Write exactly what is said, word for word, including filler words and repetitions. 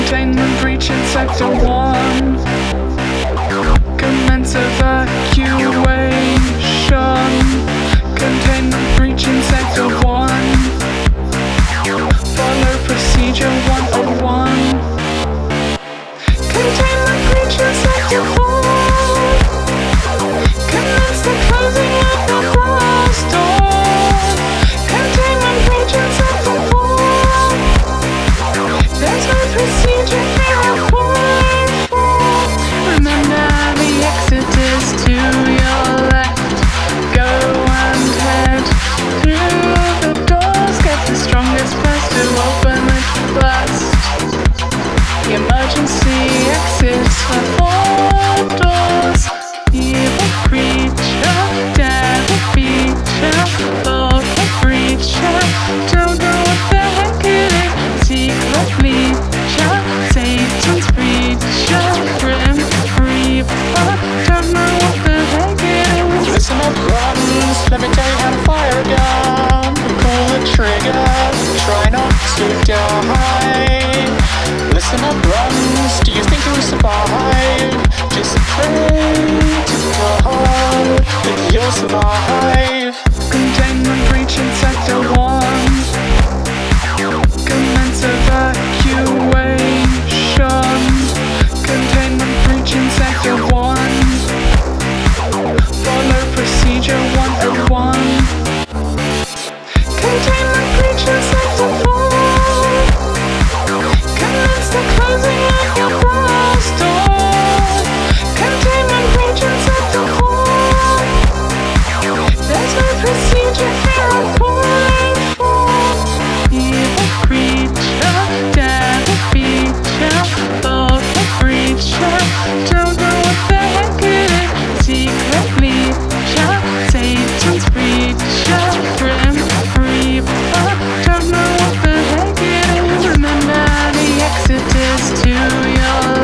Containment breach in sector one. Commence evacuation. Containment breach in sector one. Follow procedure one oh one. Containment breach in sector one. Commence the closing of the glass door. Containment breach in sector one. There's no procedure here applied for. Remember the exit is to your left. Go and head through the doors. Get the strongest press to open it last. The emergency exits for four doors. Evil creature, devil feature, local creature. Don't know what the heck it is. Secret bleacher, Satan's preacher, grim reaper. Don't know what the heck it is. Listen up, runs. Let me tell you how to fire a gun. Pull the trigger. Try not to die. Listen up, runs. Do you think you'll survive? Just pray to God that you'll survive. Containment breach in sector one. Commence evacuation. Containment breach in sector one. Follow procedure one oh one. Containment breach in sector one. Commence the closing of your glass door. Containment breach in sector one. There's no procedure here applied for. Evil creature, devil feature, local creature. Don't know what the heck it is. Secret bleacher, Satan's preacher, grim reaper. Don't know what the heck it is. Remember the exit is to your